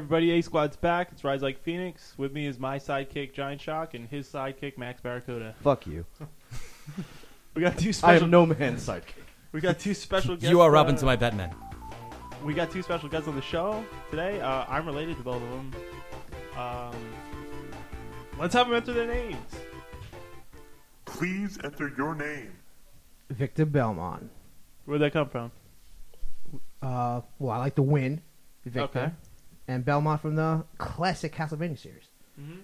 everybody? A Squad's back. It's Rise Like Phoenix. With me is my sidekick, Giant Shock, and his sidekick, Max Barracuda. Fuck you. We got two I special. am no man's sidekick. We got two special guests. You are Robin to my Batman. We got two special guests on the show today. I'm related to both of them. Let's have them enter their names. Please enter your name. Victor Belmont. Where'd that come from? Well, I like to win. Victor. Okay. And Belmont from the classic Castlevania series. Mm-hmm.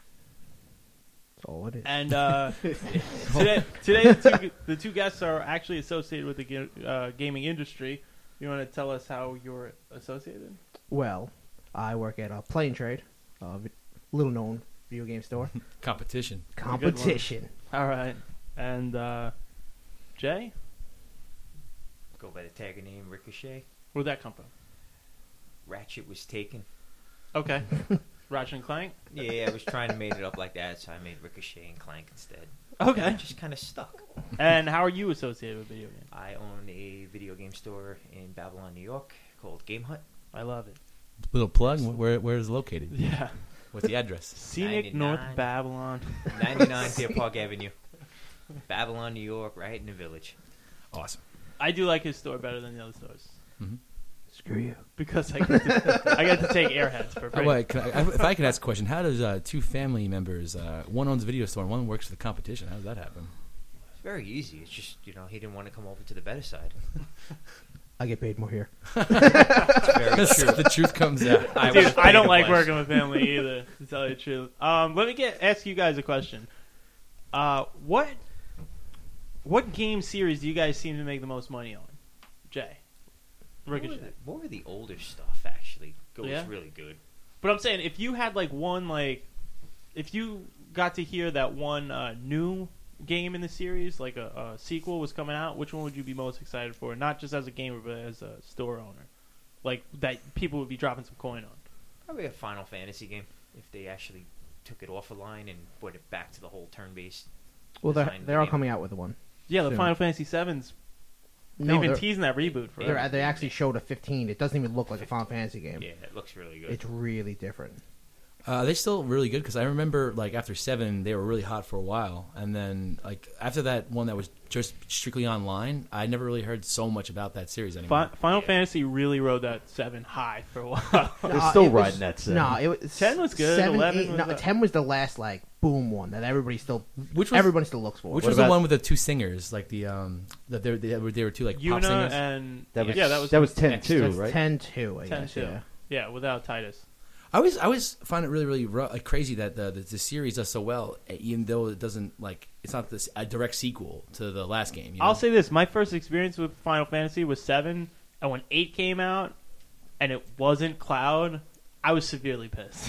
That's all it is. And today the two guests are actually associated with the gaming industry. You want to tell us how you're associated? Well, I work at a Play and Trade, little known video game store. Competition. Competition. All right. And Jay? Go by the tagger name Ricochet. Where'd that come from? Ratchet was taken. Okay. Ratchet and Clank? Yeah, I was trying to make it up like that, so I made Ricochet and Clank instead. Okay. And it just kind of stuck. And how are you associated with video games? I own a video game store in Babylon, New York called Game Hut. I love it. Little plug. Where is it located? Yeah. What's the address? Scenic 99. North Babylon. 99 Deer Park Avenue. Babylon, New York, right in the village. Awesome. I do like his store better than the other stores. Mm-hmm. Screw you. Because I get to take Airheads for free. If I can ask a question, how does two family members, one owns a video store and one works for the competition, how does that happen? It's very easy. It's just, he didn't want to come over to the better side. I get paid more here. It's very true. The truth comes out. Dude, I don't like working with family either, to tell you the truth. Let me ask you guys a question. What game series do you guys seem to make the most money on? Jay. Ricochet. More of the older stuff, actually, goes Yeah? really good. But I'm saying, if you had if you got to hear that one new game in the series, like a sequel was coming out, which one would you be most excited for? Not just as a gamer, but as a store owner. Like, that people would be dropping some coin on. Probably a Final Fantasy game, if they actually took it off a line and put it back to the whole turn-based. Well, design they are game. coming out with one. Yeah, the Soon. Final Fantasy VII's. They've No, been they're- teasing that reboot for it. They actually showed a 15. It doesn't even look like a Final Fantasy game. Yeah, it looks really good. It's really different. They're still really good because I remember after 7 they were really hot for a while, and then after that one that was just strictly online, I never really heard so much about that series anymore. Final Fantasy really rode that 7 high for a while. They're still it was- riding that set. No, it was 10 was good, 7, 11 8, was no, 10 was the last boom one that everybody still looks for. Which What was the about- one with the two singers, that they were two pop Yuna singers? and That was, that was 10-2, That's right? 10-2, I 10 guess. too. Yeah. Yeah, without Titus. I always find it really, really crazy that the series does so well, even though it doesn't it's not a direct sequel to the last game. You know? I'll say this: my first experience with Final Fantasy was 7, and when 8 came out, and it wasn't Cloud, I was severely pissed.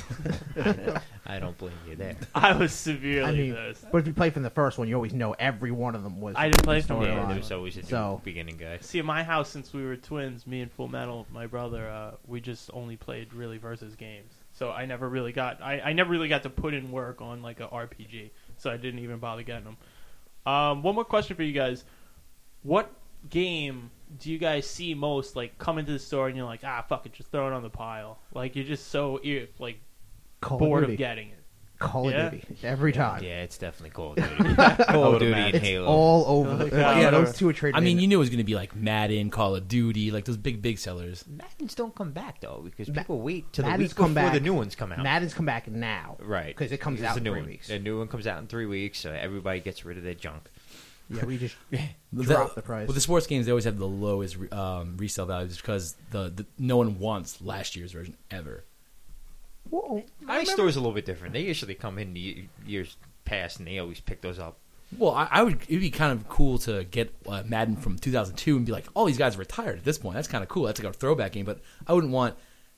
I don't blame you there. I was severely I mean, pissed. but if you play from the first one, you always know every one of them was. I didn't play from storyline. the Yeah, there was always a So- beginning guy. See, in my house, since we were twins, me and Full Metal, my brother, we just only played really versus games. So I never really got to put in work on like a RPG. So I didn't even bother getting them. One more question for you guys: what game do you guys see most come into the store and you're like, fuck it, just throw it on the pile? Like, you're just so Call bored of of Duty. getting it. Call Yeah? of Duty every time. Yeah, it's definitely Call of Duty. Call of Duty and It's Halo. all over the. Yeah, Yeah, whatever. those two are traded. I mean, you knew it was going to be like Madden, Call of Duty, like those big sellers. Maddens don't come back, though, because Ma- people wait till the Madden's week come before back. the new ones come out. Madden's come back now, Right. Because it comes It's out a in new 3 one. weeks. The new one comes out in 3 weeks, so everybody gets rid of their junk. Yeah, we just drop the price. With the sports games, they always have the lowest resale values because no one wants last year's version ever. Whoa, My store's a little bit different. They usually come in years past, and they always pick those up. Well, it'd be kind of cool to get Madden from 2002 and be like, all these guys are retired at this point. That's kind of cool. That's like a throwback game, but I wouldn't want,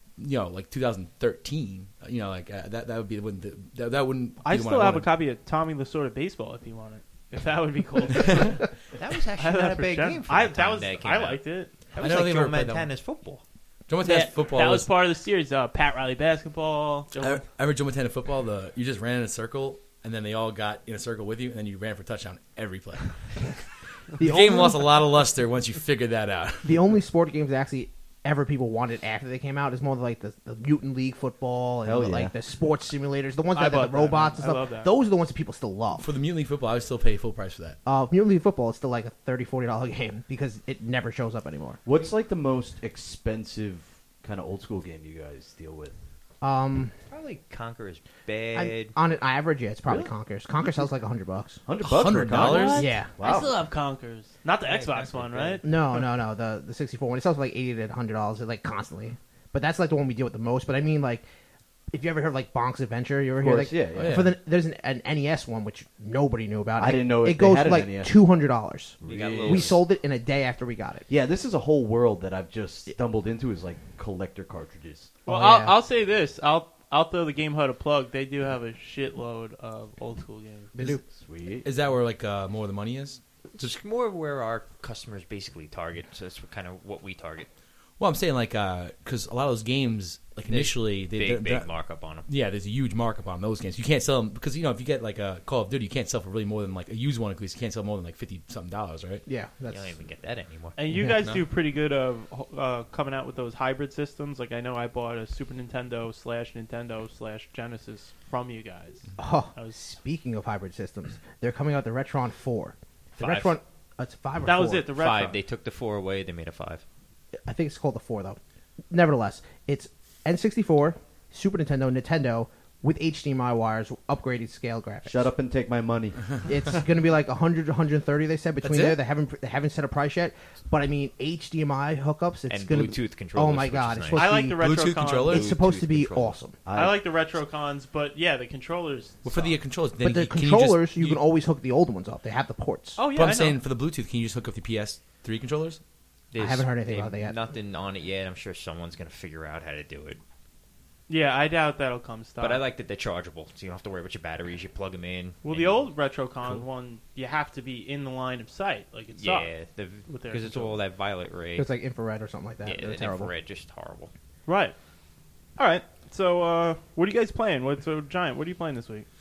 2013. That would be that wouldn't. Be I the one still have a wanted. copy of Tommy the Sword of Baseball if you want it. If that would be cool. That was I actually have not that a for bad sure. game for I liked it. That I was don't like think Joe I've ever played that one. Montana's football. Joe Montana football. That was part of the series. Pat Riley basketball. I remember Joe Montana football. You just ran in a circle, and then they all got in a circle with you, and then you ran for a touchdown every play. The game lost a lot of luster once you figured that out. The only sport games that actually ever people wanted after they came out. It's more like the Mutant League football and Hell yeah. like the sports simulators, the ones I that have bought the that, robots man. and I love stuff. that. Those are the ones that people still love. For the Mutant League football, I would still pay full price for that. Mutant League football is still like a $30-$40 game because it never shows up anymore. What's like the most expensive kind of old school game you guys deal with? Probably Conqueror's Bad. On an average, yeah, it's probably Really? Conquer's. Conquer sells like $100. $100 for a $100? Conqueror? Yeah. I Wow. still have Conkers. Not the Yeah, Xbox Conker's one, bad. right? No, the 64 one. It sells for like $80 to $100, like constantly. But that's like the one we deal with the most. But I mean, like, if you ever heard of like Bonk's Adventure, you ever Of hear course, like yeah, yeah. for there's an NES one which nobody knew about. I didn't know it if they goes had for an like NES. $200. You got Really? little- We sold it in a day after we got it. Yeah, this is a whole world that I've just stumbled into is like collector cartridges. Well, Oh, yeah. I'll say this. I'll throw the Game Hut a plug. They do have a shitload of old school games. They do. Sweet. Is that where like more of the money is? Just more of where our customers basically target. So that's kind of what we target. Well, I'm saying like because a lot of those games like initially Big markup on them. yeah, there's a huge markup on those games. You can't sell them because if you get like a Call of Duty, you can't sell for really more than like a used one. At least you can't sell more than like $50-something, right? Yeah, You that's don't even get that anymore. And you Yeah, guys no. do pretty good of coming out with those hybrid systems. Like I know I bought a Super Nintendo / Nintendo / Genesis from you guys. Oh, I was speaking of hybrid systems, they're coming out the Retron 4. The 5. Retron, it's 5 or that 4. was it. The Retron. 5. They took the 4 away. They made a 5. I think it's called the 4 though. Nevertheless, it's N64, Super Nintendo with HDMI wires, upgraded scale graphics. Shut up and take my money. It's going to be like 100 to 130. They said between That's there. it? They haven't set a price yet. But I mean HDMI hookups. It's And going Bluetooth to controllers, Oh my which god! is It's nice. supposed I to like be, the Bluetooth retro controller? It's supposed to be controllers. awesome. I like the retro cons, but yeah, the controllers. Well, for the suck. controllers, then But the can controllers, you you can always hook the old ones up. They have the ports. Oh yeah, But I'm I know. saying for the Bluetooth, can you just hook up the PS3 controllers? There's- haven't heard anything they about that have yet. Nothing on it yet. I'm sure someone's going to figure out how to do it. Yeah, I doubt that'll come stock. But I like that they're chargeable, so you don't have to worry about your batteries. You plug them in. Well, and the old RetroCon Cool. one, you have to be in the line of sight. Like it's Yeah, with their because it's controls. all that violet ray. It's like infrared or something like that. Yeah, They're the terrible. infrared, just horrible. Right. All right. So, what are you guys playing? Giant? What are you playing this week?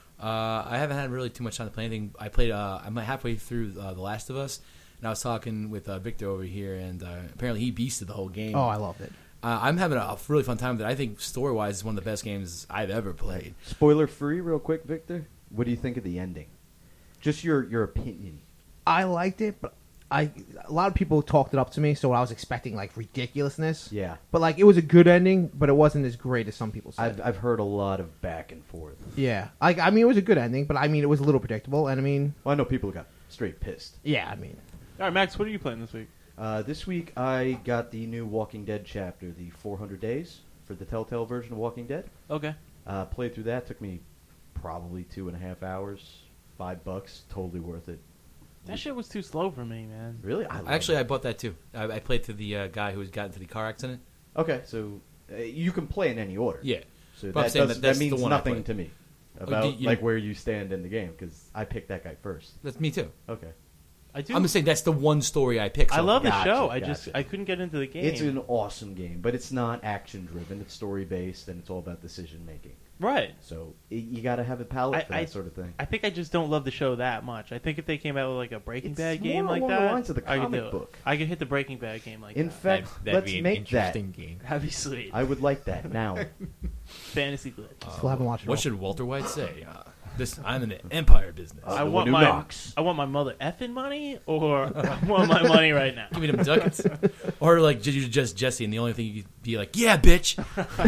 I haven't had really too much time to play anything. I played. I'm halfway through The Last of Us, and I was talking with Victor over here, and apparently he beasted the whole game. Oh, I loved it. I'm having a really fun time with it. I think story-wise, is one of the best games I've ever played. Spoiler free, real quick, Victor. What do you think of the ending? Just your opinion. I liked it, but a lot of people talked it up to me, so I was expecting like ridiculousness. Yeah. But like it was a good ending, but it wasn't as great as some people said. I've heard a lot of back and forth. Yeah, I mean it was a good ending, but I mean it was a little predictable, and I mean Well, I know people got straight pissed. yeah, I mean All right, Max. What are you playing this week? This week I got the new Walking Dead chapter, the 400 Days, for the Telltale version of Walking Dead. Okay. Played through that. Took me probably 2.5 hours. $5. Totally worth it. That shit was too slow for me, man. Really? I love Actually, it. I bought that too. I played to the guy who got into the car accident. Okay, so you can play in any order. Yeah. So But I'm that, saying does, that that's that means the one I nothing played. to me Oh, about you- like where you stand in the game because I picked that guy first. That's me too. Okay. I do. I'm just saying that's the one story I picked. I so love the Gotcha, show. gotcha. I couldn't get into the game. It's an awesome game, but it's not action driven. It's story based and it's all about decision making. right. So you got to have a palate for that I- sort of thing. I think I just don't love the show that much. I think if they came out with like a Breaking It's Bad more game like along the that, lines of the I could comic do it. book. I could hit the Breaking Bad game like In that. fact, That'd let's be an make that. interesting game. That'd be sweet. I would like that now. Fantasy glitch. still haven't watched it. What all. should Walter White say? I'm in the empire business. Uh, I the want one who my knocks. I want my mother effing money, or I want my money right now. Give me them ducats. Or like you're just Jesse, and the only thing you could be like, yeah, bitch.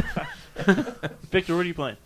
Victor, what are you playing?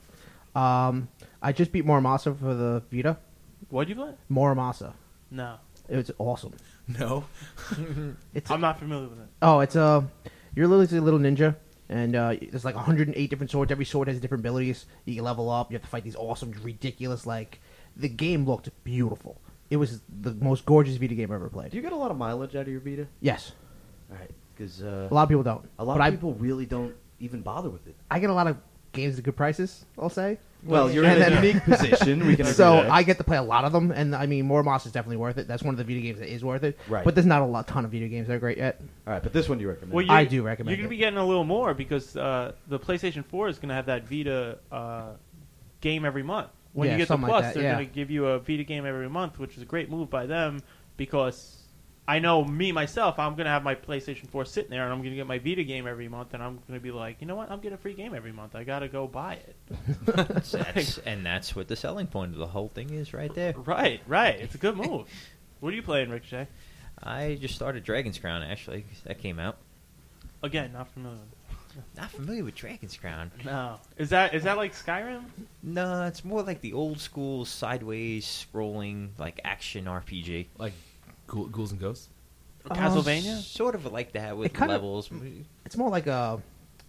I just beat Muramasa for the Vita. What'd you play? Muramasa. No, It was awesome. No. It's I'm not familiar with it. it's you're literally a little ninja, and there's like 108 different swords. Every sword has different abilities. You can level up. You have to fight these awesome, ridiculous. Like the game looked beautiful. It was the most gorgeous Vita game I've ever played. Do you get a lot of mileage out of your Vita? Yes, All right, because a lot of people don't. a lot but of people really don't even bother with it. I get a lot of games at good prices. I'll say. Well, you're And in a then- unique position. We can agree So there. I get to play a lot of them, and I mean, Muramasa is definitely worth it. That's one of the video games that is worth it. Right. But there's not ton of video games that are great yet. All right, but this one you recommend. Well, I do recommend You're going it. to be getting a little more because the PlayStation 4 is going to have that Vita game every month. When Yeah, you get the something like Plus, that, they're yeah. going to give you a Vita game every month, which is a great move by them because I know me myself, I'm gonna have my PlayStation 4 sitting there, and I'm gonna get my Vita game every month, and I'm gonna be like, you know what? I'm getting a free game every month. I gotta go buy it. That's what the selling point of the whole thing is, right there. Right. It's a good move. What are you playing, Ricochet? I just started Dragon's Crown, actually. That came out. Again, not familiar. Not familiar with Dragon's Crown. No. Is that like Skyrim? No, it's more like the old school sideways scrolling like action RPG. Like Ghouls and Ghosts. Or Castlevania? Sort of like that with It kind of- levels. It's more like a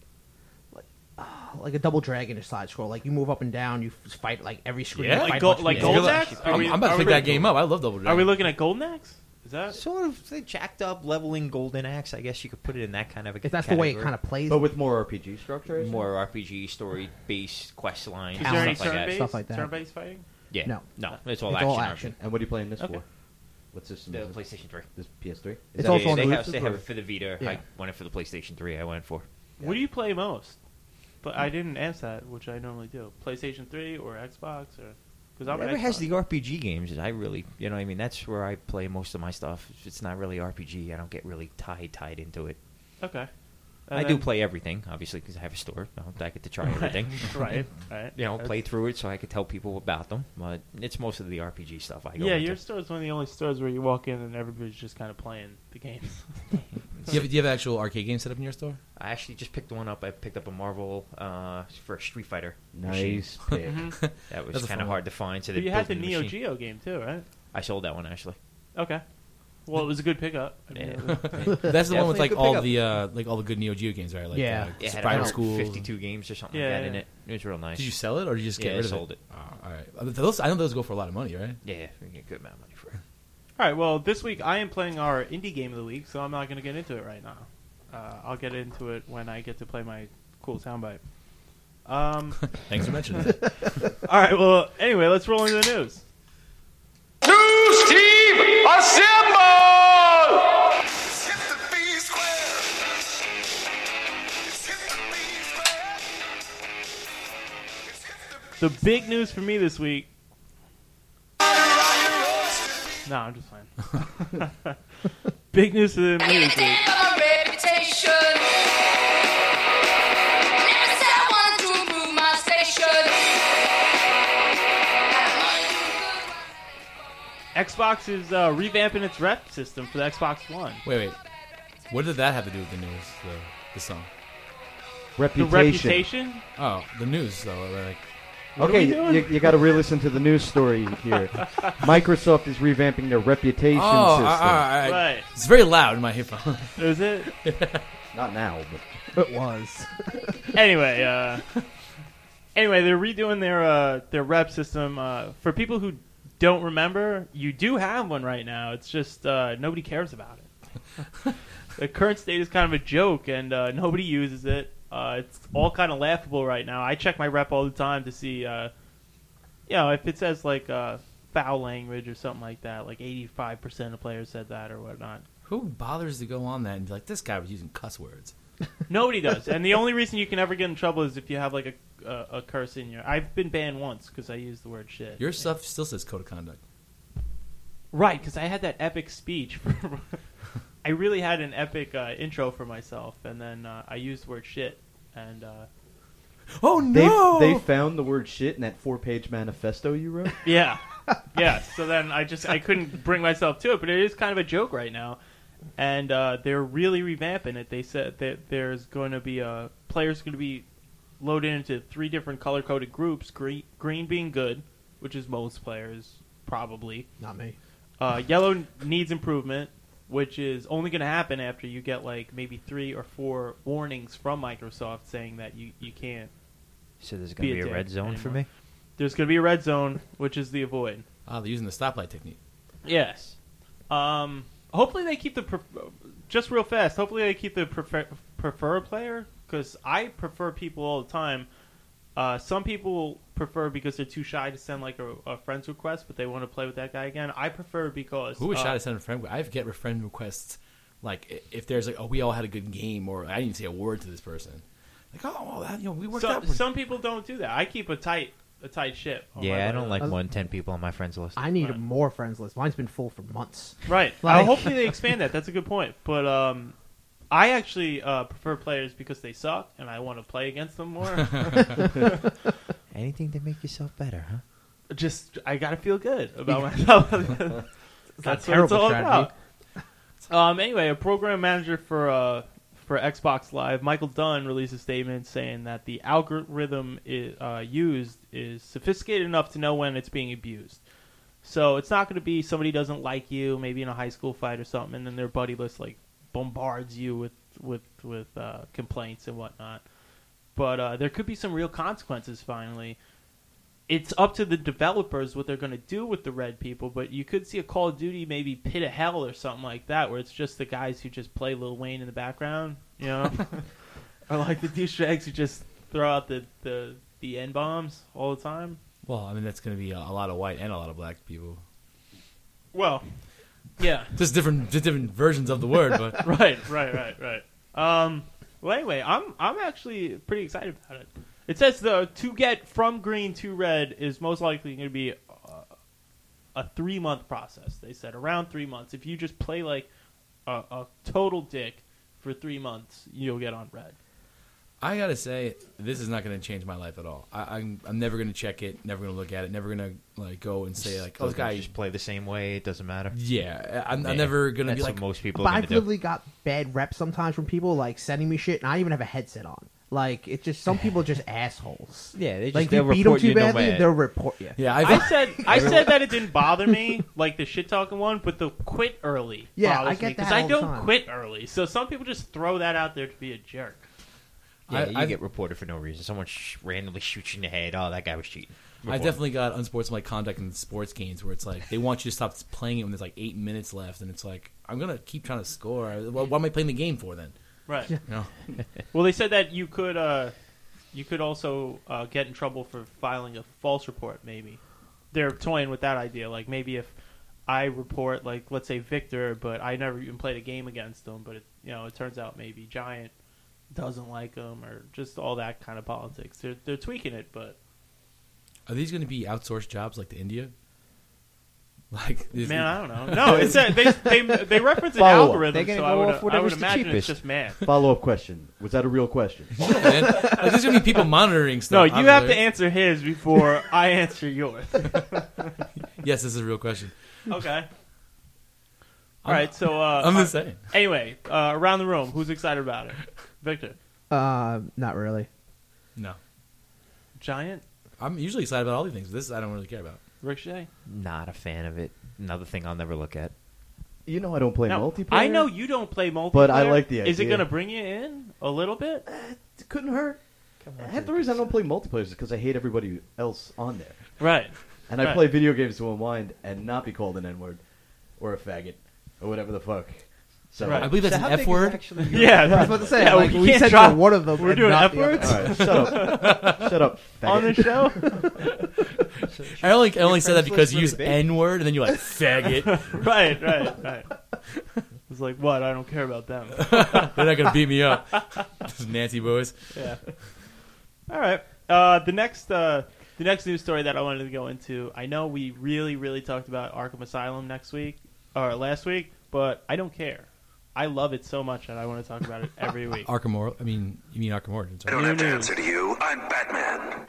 Double Dragon side scroll. Like you move up and down, you fight like every screen. Yeah? you Like fight Gold- much like bigger. Golden I'm, Axe? Are we- I'm about to are pick we- that game up. I love Double Dragon. Are we looking at Golden Axe? Is that? Sort of they jacked up leveling Golden Axe. I guess you could put it in that kind of a If that's the way it kind of plays. But with more RPG structure? I assume? more RPG story based quest line. Is there any stuff like that. turn-based? Stuff like that. Turn-based fighting? Yeah. No. It's all It's action. all RPG. action. And what are you playing this Okay. for? What system The is it? PlayStation 3. This PS3? It's that also a on they the have exclusive, they have or- it for the Vita. Yeah. I went it for the PlayStation 3. I went for. What do you play most? But I didn't ask that, which I normally do. PlayStation 3 or Xbox, or because I'm Whatever an has Xbox. the RPG games, I really, you know, what I mean, that's where I play most of my stuff. If it's not really RPG, I don't get really tied into it. Okay. I do play everything, obviously, because I have a store. I get to try everything. right. You know, play through it so I could tell people about them. But it's most of the RPG stuff I go Yeah, into. your store is one of the only stores where you walk in and everybody's just kind of playing the games. Do you have actual arcade games set up in your store? I actually just picked one up. I picked up a Marvel for a Street Fighter machine. Nice pick. That was That's a kind fun of hard to find. So But they you had built the me Neo machine. Geo game too, right? I sold that one, actually. Okay. Well, it was a good pickup. I mean, Yeah. it was- That's the one with Definitely a good like all the good Neo Geo games, right? Like, Yeah. It had Spider about School. 52 games or something Yeah, like that yeah. in it. It was real nice. Did you sell it or did you just get Yeah, rid I of sold it. Oh, all right. Those, I know those go for a lot of money, right? Yeah, we get a good amount of money for it. All right. Well, this week I am playing our indie game of the week, so I'm not going to get into it right now. I'll get into it when I get to play my cool soundbite. Thanks for mentioning it. All right. Well, anyway, let's roll into the news. News team, assemble! The big news for me this week. No, I'm just fine. Big news for me this week. Xbox is revamping its rep system for the Xbox One. Wait. What did that have to do with the news? The song? The Reputation. reputation? Oh, the news though. Like, What are Okay, we doing? you got to re-listen to the news story here. Microsoft is revamping their reputation system. Right. It's very loud in my headphones. Is it? Not now, but It was. Anyway, they're redoing their rep system. For people who don't remember, you do have one right now. It's just nobody cares about it. The current state is kind of a joke, and nobody uses it. It's all kind of laughable right now. I check my rep all the time to see, if it says like foul language or something like that. Like 85% of players said that or whatnot. Who bothers to go on that and be like, this guy was using cuss words? Nobody does, and the only reason you can ever get in trouble is if you have like a curse in your. I've been banned once because I used the word shit. Your stuff still says code of conduct. Right, because I had that epic speech. I really had an epic intro for myself, and then I used the word shit, and Oh they found the word shit in that 4-page manifesto you wrote. yeah. So then I couldn't bring myself to it, but it is kind of a joke right now, and they're really revamping it. They said that there's going to be players going to be loaded into 3 different color-coded groups. Green being good, which is most players probably. Not me. Yellow needs improvement, which is only going to happen after you get like maybe 3 or 4 warnings from Microsoft saying that you can't. So there's going to be a dick red zone for anymore. me? There's going to be a red zone, which is the avoid. Oh, they're using the stoplight technique. Yes. Hopefully they keep the just real fast. Hopefully they keep the prefer player, because I prefer people all the time. Some people prefer because they're too shy to send like a friend's request, but they want to play with that guy again. I prefer because Who was shy to send a friend? I get friend requests like if there's like, oh, we all had a good game, or I didn't say a word to this person. Like, oh, well, we worked out. Some people don't do that. I keep a tight a tight ship. on Yeah, my I don't like list. more than 10 people on my friends list. I need Right. more friends list. Mine's been full for months. Right. Like- Hopefully they expand that. That's a good point. But I actually prefer players because they suck, and I want to play against them more. Anything to make yourself better, huh? Just I gotta feel good about myself. That's what it's all about. Anyway, a program manager for Xbox Live, Michael Dunn, released a statement saying that the algorithm used is sophisticated enough to know when it's being abused. So it's not going to be somebody doesn't like you, maybe in a high school fight or something, and then their buddy list like bombards you with complaints and whatnot. But there could be some real consequences. Finally, it's up to the developers what they're going to do with the red people. But you could see a Call of Duty, maybe Pit of Hell or something like that, where it's just the guys who just play Lil Wayne in the background, you know, or like the douchebags who just throw out the N bombs all the time. Well, I mean, that's going to be a lot of white and a lot of black people. Well, yeah. Just different versions of the word, but right. Well, anyway, I'm actually pretty excited about it. It says to get from green to red is most likely going to be a 3-month process. They said around 3 months. If you just play like a total dick for 3 months, you'll get on red. I gotta say, this is not going to change my life at all. I'm never going to check it, never going to look at it, never going to like go and say like, "Oh, this guy." just play the same way. It doesn't matter. Yeah, I'm Yeah, never going to That's be like. what most people But are going I've to do. literally got bad reps sometimes from people like sending me shit, and I don't even have a headset on. Like it's just some people are just assholes. Yeah, they just Like they'll you beat them report too you no badly, matter. they'll report you. Yeah, I said that it didn't bother me, like the shit talking one, but the quit early. Yeah, bothers I get me, because that I all the don't time. quit early. So some people just throw that out there to be a jerk. Yeah, you I- get reported for no reason. Someone randomly shoots you in the head. Oh, that guy was cheating. I definitely got unsportsmanlike conduct in sports games where it's like they want you to stop playing it when there's like 8 minutes left, and it's like I'm gonna keep trying to score. What am I playing the game for then? Right. You know? Well, they said that you could also get in trouble for filing a false report. Maybe they're toying with that idea. Like maybe if I report, like let's say Victor, but I never even played a game against him, but it turns out maybe Giant doesn't like him, or just all that kind of politics. They're tweaking it, but Are these going to be outsourced jobs like to India? Like man, I don't know. No, it's they reference an Follow up. algorithm, They're gonna so go I would off whatever's the imagine cheapest. it's just math. Follow-up question. Was that a real question? Yeah, man. Like, there's going to be people monitoring No, stuff. you have to obviously. answer his before I answer yours. Yes, this is a real question. Okay. All right, so I'm just saying. anyway, around the room, who's excited about it? Victor, Not really. No. Giant, I'm usually excited about all these things. This I don't really care about. Ricochet. Not a fan of it. Another thing I'll never look at. You know I don't play Now, multiplayer. I know you don't play multiplayer, But I like the Is it idea. going to bring you in a little bit? It couldn't hurt. Half the reason I don't play multiplayer is because I hate everybody else on there. Right. And I Right. play video games to unwind and not be called an N-word or a faggot or whatever the fuck. So Right. I believe that's So an how big F is word. actually- Yeah, I was about to say, yeah, like, we we can't said drop- one of them. we're and doing not F the other. words? all right, shut up. Shut up, faggot. on the show. I only said that friends because you list use really big? N word and then you're like faggot. right. It's like, what? I don't care about them. They're not gonna beat me up. Those Nancy boys. Yeah. All right. The next news story that I wanted to go into. I know we really talked about Arkham Asylum last week, but I don't care. I love it so much that I want to talk about it every week. Arkham Or- I mean, you mean Arkham Origins? I Right? don't have to news. answer to you. I'm Batman.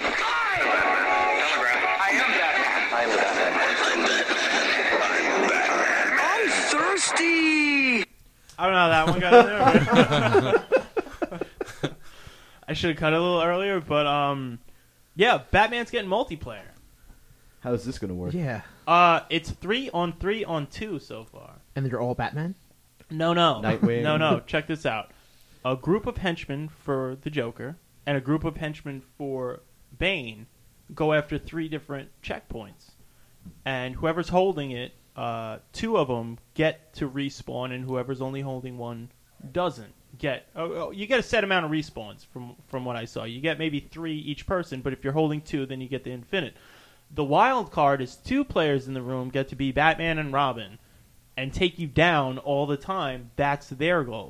I'm thirsty. I don't know how that one got in there. But I should have cut it a little earlier, but yeah, Batman's getting multiplayer. How is this going to work? Yeah. It's 3-on-3-on-2 so far. And they're all Batman? No. Nightwing. No. Check this out. A group of henchmen for the Joker and a group of henchmen for Bane go after 3 different checkpoints. And whoever's holding it, 2 of them get to respawn, and whoever's only holding one doesn't get. You get a set amount of respawns from what I saw. You get maybe 3 each person, but if you're holding 2, then you get the infinite. The wild card is 2 players in the room get to be Batman and Robin and take you down all the time. That's their goal.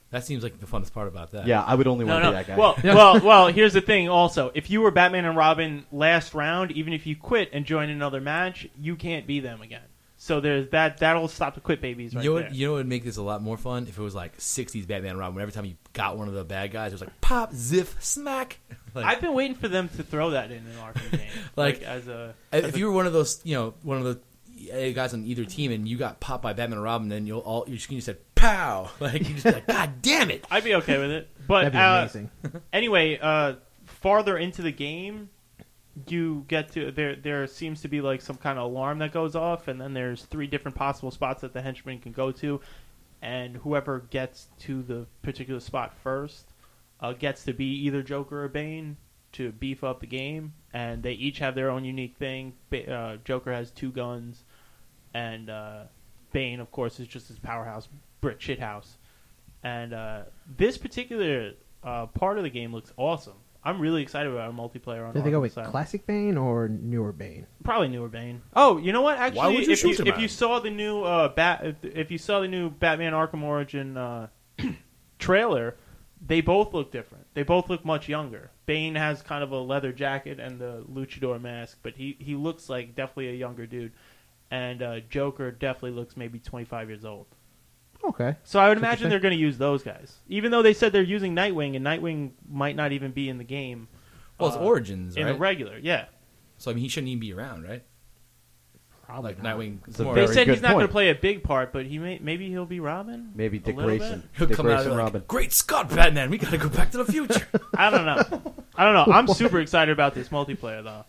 That seems like the funnest part about that. Yeah, I would only want to be that guy. Well, here's the thing. Also, if you were Batman and Robin last round, even if you quit and join another match, you can't be them again. So there's that. That'll stop the quit babies right You know there. what? You know what would make this a lot more fun if it was like '60s Batman and Robin. Every time you got one of the bad guys, it was like pop, ziff, smack. Like, I've been waiting for them to throw that in an Arkham game. Like, as a if you were one of those, one of the guys on either team, and you got popped by Batman and Robin, then you said "pow!" Like you just be like, "God damn it!" I'd be okay with it. But That'd be amazing. anyway, farther into the game, you get to there seems to be like some kind of alarm that goes off, and then there's 3 different possible spots that the henchman can go to, and whoever gets to the particular spot first gets to be either Joker or Bane to beef up the game, and they each have their own unique thing. Joker has 2 guns, and Bane, of course, is just his powerhouse brick shithouse. And this particular part of the game looks awesome. I'm really excited about a multiplayer on. Did they go Arkham with Asylum. classic Bane or newer Bane? Probably newer Bane. Oh, you know what? Actually, Why would you if shoot him if at you him? saw the new if you saw the new Batman Arkham Origin trailer, they both look different. They both look much younger. Bane has kind of a leather jacket and the luchador mask, but he looks like definitely a younger dude. And Joker definitely looks maybe 25 years old. Okay. So I would That's imagine interesting. they're going to use those guys, even though they said they're using Nightwing, and Nightwing might not even be in the game. Well, it's Origins, in right? the regular, yeah. So I mean, he shouldn't even be around, right? Probably Like not. Nightwing. It's a more- They Very said good he's not going to point. play a big part, but maybe he'll be Robin. Maybe A Dick little Grayson. bit. He'll Dick come out Grayson and be Robin. like, "Great Scott, Batman! We got to go back to the future." I don't know. I'm super excited about this multiplayer, though.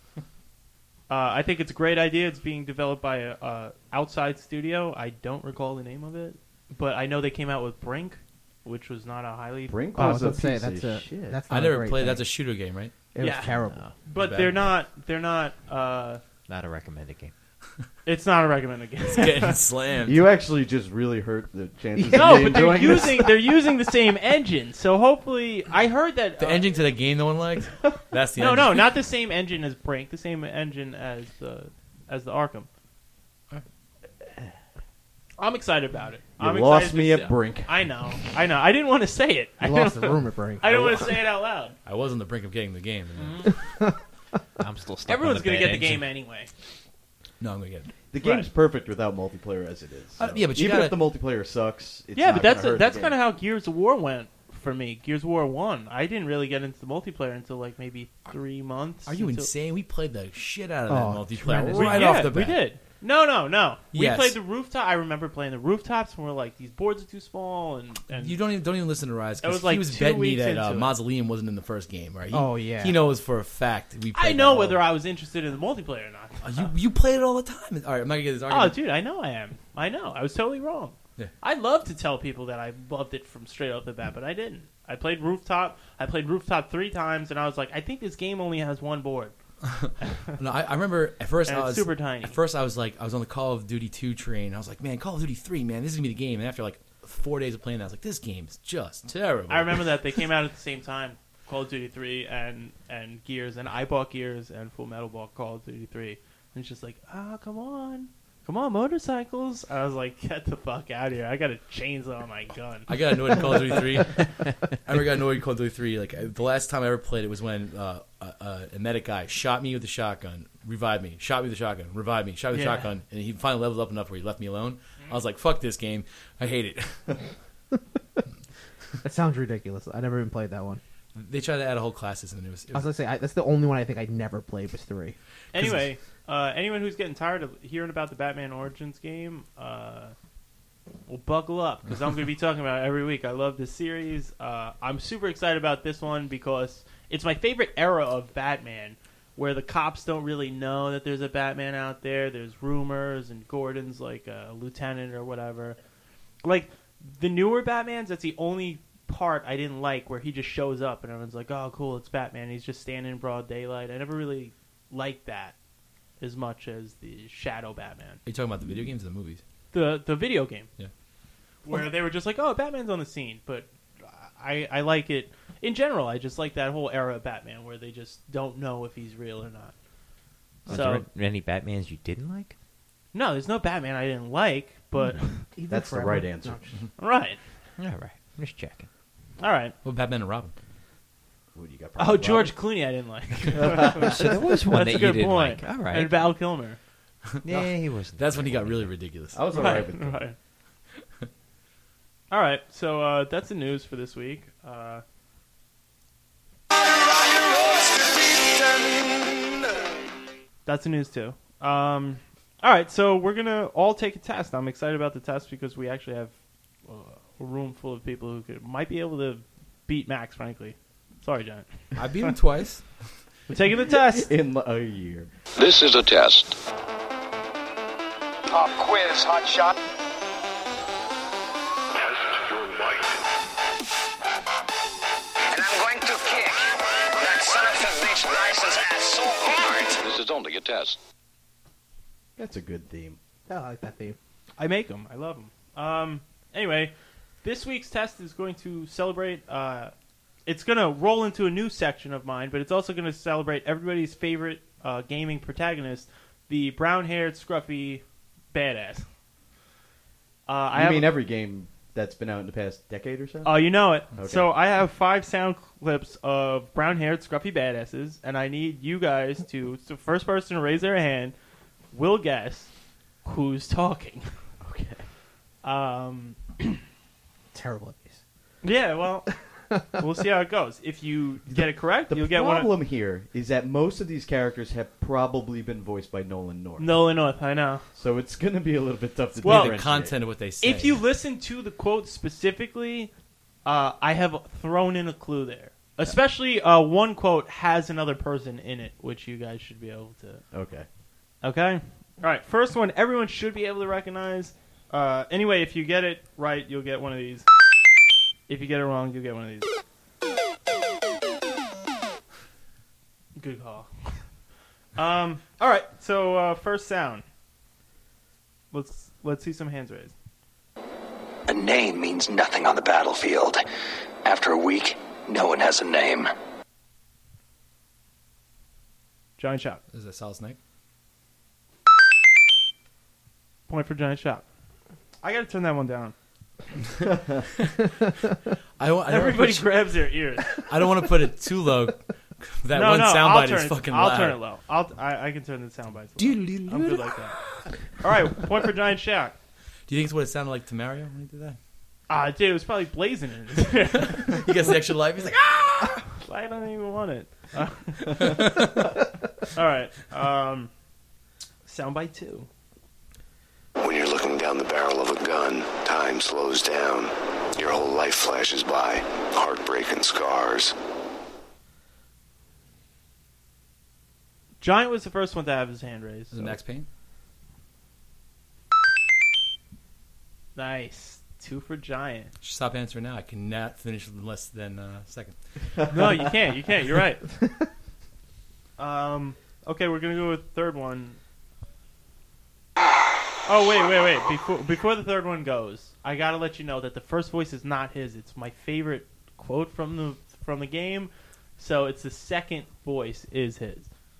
I think it's a great idea. It's being developed by a outside studio. I don't recall the name of it, but I know they came out with Brink, which was not a highly. Brink Oh, I was was a going to say piece that's of a shit. that's I not a never great played. thing. That's a shooter game, right? It was Yeah. terrible. But Bad. they're not. Not a recommended game. It's not a recommended game. It's getting slammed. You actually just really hurt the chances No, of me but they're enjoying this. using they're using the same engine. So hopefully, I heard that The engine to the game no one liked. That's the No, engine. no, not the same engine as Brink. The same engine as the Arkham. I'm excited about it. You I'm lost excited me to at see- Brink. I know. I didn't want to say it. I You don't- lost the room at Brink. I don't want to say it out loud. I was on the brink of getting the game. I'm still stuck. Everyone's on the gonna bad get the engine. game anyway. No, I'm gonna get it. The game's Right. perfect without multiplayer as it is. So. Yeah, but you even gotta- if the multiplayer sucks, it's Yeah, not but gonna that's hurt kind the of game. how Gears of War went for me. Gears of War 1. I didn't really get into the multiplayer until like maybe 3 months. Are you until- insane? We played the shit out of that Oh, multiplayer tremendous. right yeah, off the bat. we did. No. We Yes. played the rooftop. I remember playing the rooftops, and we're like, these boards are too small, and You don't even listen to Rise That was because like he was 2 betting me weeks that into it. Mausoleum wasn't in the first game, right? Oh, yeah. He knows for a fact we. I played know that whether all. I was interested in the multiplayer or not. You played it all the time. All right, I'm not gonna get this Oh, argument. dude, I know I am. I know. I was totally wrong. Yeah. I love to tell people that I loved it from straight off the bat, but I didn't. I played Rooftop 3 times, and I was like, I think this game only has 1 board. No, I remember at first And I it's was super tiny. At first I was on the Call of Duty 2 train. I was like, man, Call of Duty 3, man, this is gonna be the game. And after like 4 days of playing that, I was like, this game's just terrible. I remember that they came out at the same time, Call of Duty 3 and Gears, and I bought Gears and Full Metal bought Call of Duty 3. And it's just like, come on, motorcycles. I was like, get the fuck out of here. I got a chainsaw on my gun. I got annoyed at Call of Duty 3. I never got annoyed at Call of Duty 3. Like the last time I ever played it was when a medic guy shot me with a shotgun, revived me, shot me with a shotgun, revived me, shot me with a Yeah. shotgun, and he finally leveled up enough where he left me alone. I was like, fuck this game. I hate it. That sounds ridiculous. I never even played that one. They tried to add a whole class system, and it I was was going to say, that's the only one I think I never played was 3. Anyway, anyone who's getting tired of hearing about the Batman Origins game, well, buckle up, because I'm going to be talking about it every week. I love this series. I'm super excited about this one because it's my favorite era of Batman, where the cops don't really know that there's a Batman out there. There's rumors, and Gordon's like a lieutenant or whatever. Like, the newer Batmans, that's the only part I didn't like, where he just shows up and everyone's like, oh, cool, it's Batman. He's just standing in broad daylight. I never really liked that as much as the Shadow Batman. Are you talking about the video games or the movies? The video game. Yeah. Where they were just like, oh, Batman's on the scene. But I like it. In general, I just like that whole era of Batman where they just don't know if he's real or not. Was So, there any Batmans you didn't like? no, there's no Batman I didn't like, but... He lived That's the forever. right answer. No, right. All right. I'm just checking. All right. Well, Batman and Robin. What, you got Oh, Robin? George Clooney, I didn't like. So there was one That's that a good you didn't point. like. All right. And Val Kilmer. Yeah, he wasn't. That's when he got really ridiculous. I was alright with that. Right. All right. So that's the news for this week. That's the news too. All right. So we're gonna all take a test. I'm excited about the test because we actually have a room full of people who might be able to beat Max. Frankly, sorry, Giant. I beat him twice. We're taking the test. In a year. This is a test. Pop quiz, hot shot. Test your might. And I'm going to kick that son of a bitch license ass so hard. This is only a test. That's a good theme. I like that theme. I make them. I love them. Anyway, this week's test is going to celebrate. It's going to roll into a new section of mine, but it's also going to celebrate everybody's favorite gaming protagonist, the brown-haired, scruffy badass. You mean every game that's been out in the past decade or so? Oh, you know it. Okay. So I have 5 sound clips of brown-haired, scruffy badasses, and I need you guys to. The first person to raise their hand will guess who's talking. Okay. Terrible at these. Yeah, well, we'll see how it goes. If you get it correct, The you'll get one. problem here is that most of these characters have probably been voiced by Nolan North. Nolan North, I know. So it's going to be a little bit tough to Well, the differentiate. content of what they say. If you listen to the quote specifically, I have thrown in a clue there. Especially one quote has another person in it, which you guys should be able to. Okay. Okay? All right, first one, everyone should be able to recognize. Anyway, if you get it right, you'll get one of these. If you get it wrong, you'll get one of these. Good call. All right, so first sound. Let's see some hands raised. A name means nothing on the battlefield. After a week, no one has a name. Giant Shop. Is that Solid Snake? Point for Giant Shop. I gotta turn that one down. Everybody grabs their ears. I don't want to put it too low. That no, one I'll soundbite turn is it- fucking I'll loud. turn it low. I can turn the soundbites low. I'm good like that. All right, point for Giant Shack. Do you think it's what it sounded like to Mario when he did that? Dude, it was probably blazing in it. He gets the extra life. He's like, ah! I don't even want it. All right. Soundbite 2. When you're looking down the barrel of a gun, time slows down. Your whole life flashes by. Heartbreak and scars. Giant was the first one to have his hand raised. Is it Max Payne? Nice. 2 for Giant. Stop answering now. I cannot finish in less than a second. No, you can't. You can't. You're right. Okay, we're gonna go with third one. Oh wait! Before the third one goes, I gotta let you know that the first voice is not his. It's my favorite quote from the game. So it's the second voice is his.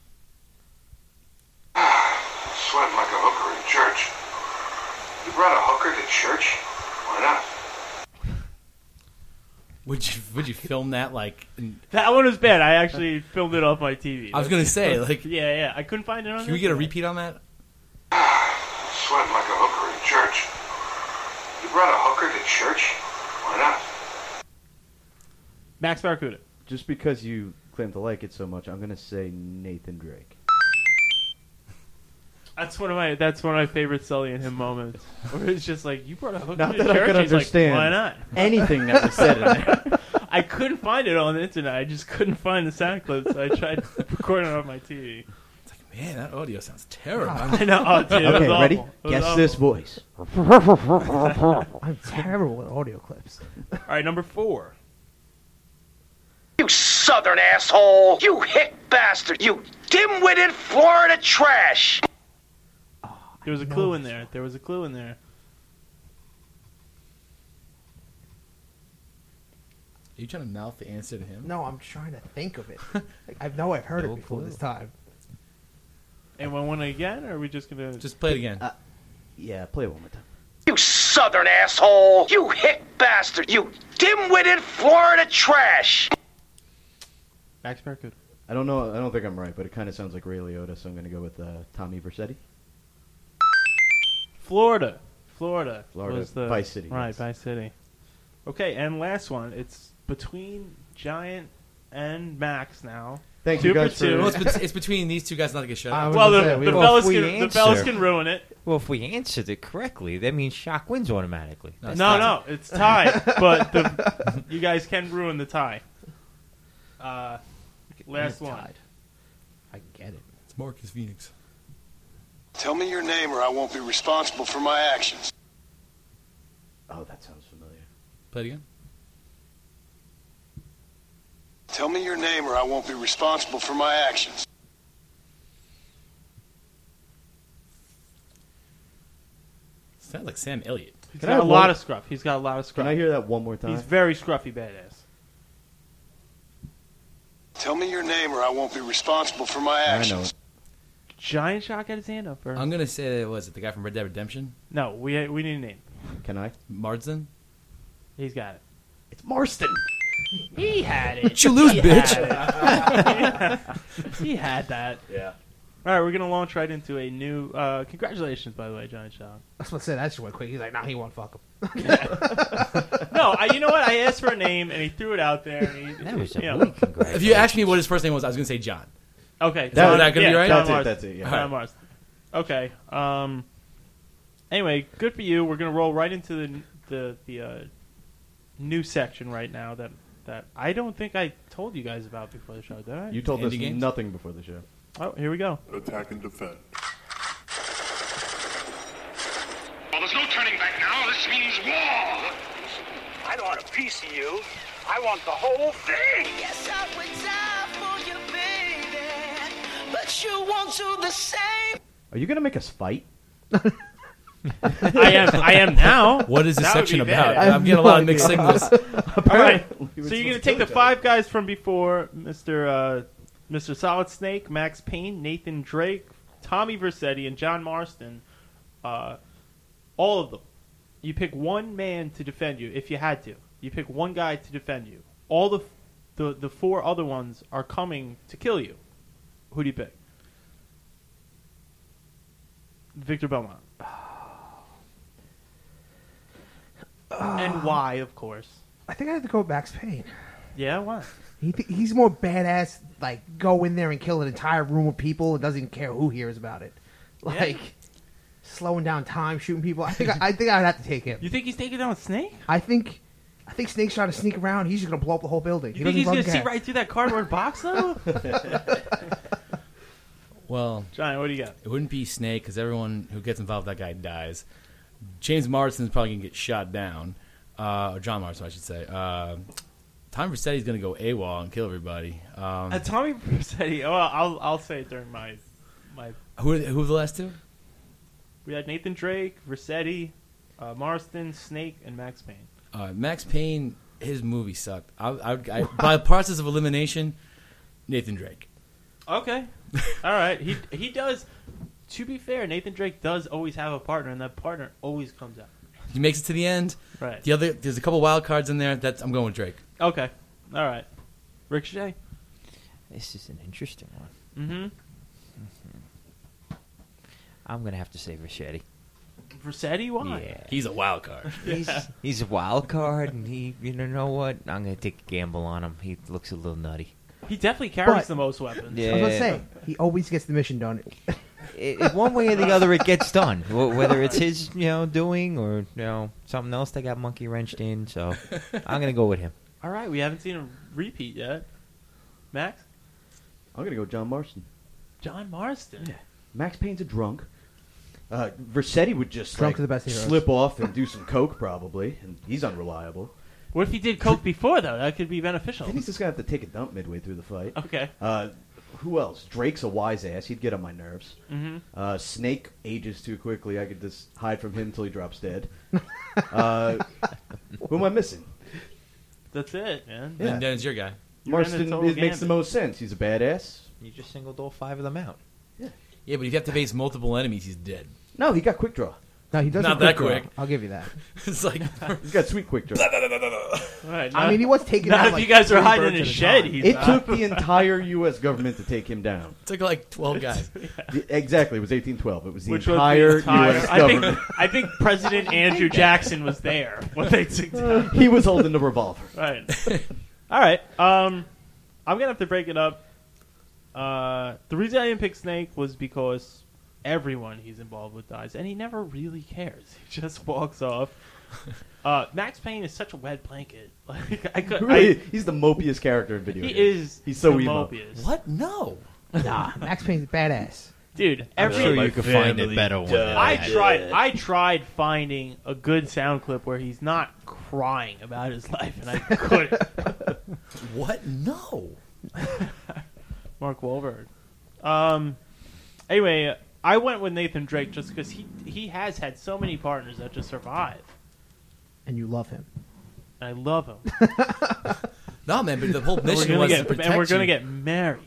Sweat like a hooker in church. You brought a hooker to church? Why not? Would you film that like? That one was bad. I actually filmed it off my TV. I was gonna say like. Yeah. I couldn't find it on. Can we get a repeat on that? Sweat like a hooker in church. You brought a hooker to church? Why not? Max Barracuda. Just because you claim to like it so much, I'm going to say Nathan Drake. That's one of my favorite Sully and him moments. Where it's just like, you brought a hooker Not to that I church. could He's like, understand why not? anything that was said in there. I couldn't find it on the internet. I just couldn't find the sound clips. So I tried recording it on my TV. It's like, man, that audio sounds terrible. I know. Oh, dude, it was Okay, awful. ready? It was Guess awful. this voice. I'm terrible with audio clips. All right, number 4. You southern asshole! You hick bastard! You dim-witted Florida trash! There was a clue in there. There was a clue in there. Are you trying to mouth the answer to him? No, I'm trying to think of it. Like, I know I've heard No it before clue. this time. Anyone want it again, or are we just gonna? Just play it again. Yeah, play it one more time. You southern asshole. You hick bastard. You dim-witted Florida trash. Max Barracuda. I don't know. I don't think I'm right, but it kind of sounds like Ray Liotta, so I'm going to go with Tommy Vercetti. Florida. Florida, Was the, Vice City. Right, yes. Vice City. Okay, and last one. It's between Giant and Max now. Thank Two you guys for two. Well, it's between these two guys not to get shut I up. was Well, gonna the, say, we the, don't- fellas Well, if we can, the fellas answer- can ruin it. Well, if we answered it correctly, that means Shock wins automatically. No, it's tied. But you guys can ruin the tie. Last one. Tied. I get it. It's Marcus Phoenix. Tell me your name or I won't be responsible for my actions. Oh, that sounds familiar. Play it again. Tell me your name or I won't be responsible for my actions. Sounds like Sam Elliott. He's Can I got a have lot one- of scruff. He's got a lot of scruff. Can I hear that one more time? He's very scruffy badass. Tell me your name or I won't be responsible for my I know. actions. Giant Shock got his hand up. I'm gonna say was it the guy from Red Dead Redemption? No, we need a name. Can I? Marsden? He's got it. It's Marston. He had it. You lose, bitch. He had that. Yeah. All right, we're gonna launch right into a new. Congratulations, by the way, Giant Shock. I was about to say that shit went quick. He's like, nah, he won't fuck him. No, you know what? I asked for a name and he threw it out there. And he, That was a you know. weak congratulations. If you asked me what his first name was, I was gonna say John. Okay, That- John- that gonna be right? John That's it, Marsden. that's it, yeah. John Marsden. Okay. Anyway, good for you. We're gonna roll right into the new section right now that I don't think I told you guys about before the show, did I? You told us Indie games? nothing before the show. Oh, here we go. Attack and defend. Well, there's no turning back now. This means war. I don't want a piece of you. I want the whole thing. Yes, I would die for you, baby, but you won't do the same. Are you going to make us fight? I am now. What is this That would section be about? bad. I'm getting a lot of mixed signals. All right. We were So you're supposed gonna to take the kill each other. 5 guys from before, Mr. Solid Snake, Max Payne, Nathan Drake, Tommy Vercetti, and John Marston. All of them. You pick one man to defend you if you had to. You pick one guy to defend you. All the 4 other ones are coming to kill you. Who do you pick? Victor Belmont. And why, of course. I think I have to go with Max Payne. Yeah, why? He's more badass. Like, go in there and kill an entire room of people and doesn't even care who hears about it. Like, slowing down time, shooting people. I think I'd have to take him. You think he's taking down Snake? I think Snake's trying to sneak around. He's just gonna blow up the whole building. You think he's going going to to see right through that cardboard box, though? Well, Johnny, what do you got? it wouldn't be Snake because everyone who gets involved with that guy dies. James Marsden's probably gonna get shot down, or John Marsden, I should say. Tom Vercetti's gonna go AWOL and kill everybody. Tommy Vercetti. Oh, I'll say it during my. Who are the last two? We had Nathan Drake, Vercetti, Marston, Snake, and Max Payne. Max Payne, his movie sucked. By the process of elimination, Nathan Drake. Okay, all right. He does. To be fair, Nathan Drake does always have a partner, and that partner always comes out. He makes it to the end. Right. There's a couple wild cards in there. I'm going with Drake. Okay. All right. Ricochet. This is an interesting one. Mm-hmm. I'm gonna have to say Vercetti. Vercetti, why? Yeah, He's a wild card. he's a wild card, and you know what? I'm gonna take a gamble on him. He looks a little nutty. He definitely carries But- the most weapons. Yeah. I was gonna say he always gets the mission done. One way or the other, it gets done. Whether it's his, doing or something else that got monkey wrenched in. So I'm gonna go with him. All right. We haven't seen a repeat yet. Max. I'm going to go John Marston. John Marston. Max Payne's a drunk. Vercetti would just Drunk's the best hero. slip off and do some coke probably, and he's unreliable. What if he did coke before though? That could be beneficial. Then he's just going to have to take a dump midway through the fight. Okay. Who else? Drake's a wise ass. He'd get on my nerves. Mm-hmm. Snake ages too quickly. I could just hide from him until he drops dead. Who am I missing? That's it, man. Yeah. And then it's your guy. You're in the Marston total makes the gambit. most sense. He's a badass. You just singled all 5 of them out. Yeah, but if you have to face multiple enemies, he's dead. No, he got quick draw. No, he does Not a that draw. quick. I'll give you that. It's like He's got sweet quick draw. Right, I mean, he was taking not out if like you guys are 3 hiding in birds his at a shed. time. He's It not. took the entire U.S. government to take him down. it took like 12 guys. Exactly, it was 1812. It was the Which entire was the entire U.S. government. I think President Andrew Jackson was there when they took down. He was holding the revolver. Right. All right. I'm gonna have to break it up. The reason I didn't pick Snake was because everyone he's involved with dies, and he never really cares. He just walks off. Max Payne is such a wet blanket. Like Really, he's the mopiest character in video he games. is. He's so the emo. mopiest. What? No. Nah, Max Payne's badass. Dude? I'm Every sure you could find a better one. than I that. tried finding a good sound clip where he's not crying about his life, and I couldn't. What? No. Mark Wahlberg. Anyway, I went with Nathan Drake just because he has had so many partners that just survive. And you love him. I love him. No, man, but the whole mission and was to protect we're you. gonna get married.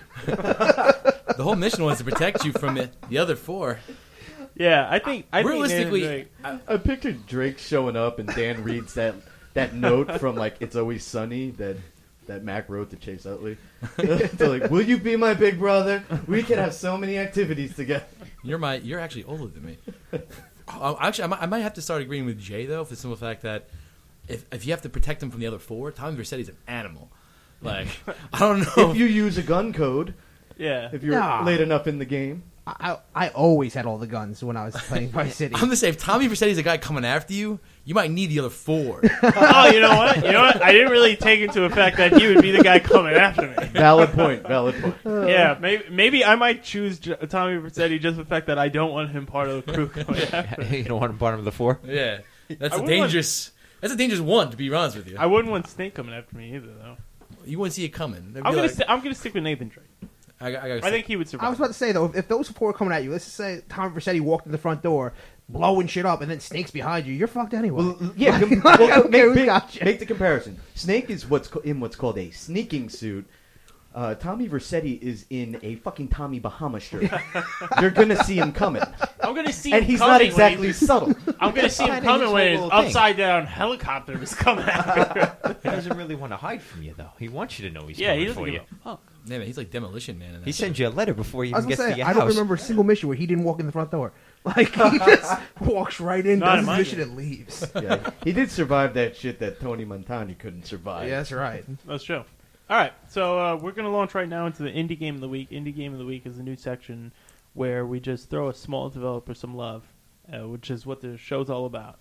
The whole mission was to protect you from the other 4. Yeah, I think Realistically, Nathan Drake- I pictured Drake showing up and Dan reads that note from like It's Always Sunny that Mac wrote to Chase Utley. They're like, "Will you be my big brother? We can have so many activities together." You're actually older than me. Actually, I might have to start agreeing with Jay though, for the simple fact that if you have to protect him from the other 4, Tommy Vercetti's an animal. Like I don't know If you use a gun code, yeah. if you're Nah. late enough in the game. I always had all the guns when I was playing Vice City. I'm the same. If Tommy Vercetti's a guy coming after you, you might need the other 4. Oh, you know what? I didn't really take into effect that he would be the guy coming after me. Valid point. Yeah, maybe I might choose Tommy Vercetti just for the fact that I don't want him part of the crew coming after me. You don't want him part of the 4? Yeah, that's I a wouldn't dangerous. That's a dangerous one, to be honest with you. I wouldn't want Snake coming after me either, though. You wouldn't see it coming. They'd I'm be gonna like, I'm gonna stick with Nathan Drake. I I think he would I survive. was about to say, though, if those 4 are coming at you, let's just say Tom Vercetti walked in the front door, blowing shit up, and then Snake's behind you, you're fucked anyway. Well, yeah. Okay, we got you. Make the comparison. Snake is what's called a sneaking suit. Tommy Vercetti is in a fucking Tommy Bahama shirt. You're gonna see him coming, I'm gonna see and him he's coming not when exactly subtle. I'm gonna see him Hiding coming his when his whole little thing. upside down helicopter is coming after. He doesn't really want to hide from you, though. He wants you to know he's Yeah, he coming doesn't for give you. a fuck. man, he's like Demolition Man. In that He sends you a letter before he I was even gonna gets to say, your I house. don't remember a single mission where he didn't walk in the front door. Like, he just walks right in, Not does in his my mission, game. and leaves. Yeah, he did survive that shit that Tony Montana couldn't survive. Yeah, that's right. That's true. All right, so we're going to launch right now into the Indie Game of the Week. Indie Game of the Week is a new section where we just throw a small developer some love, which is what the show's all about.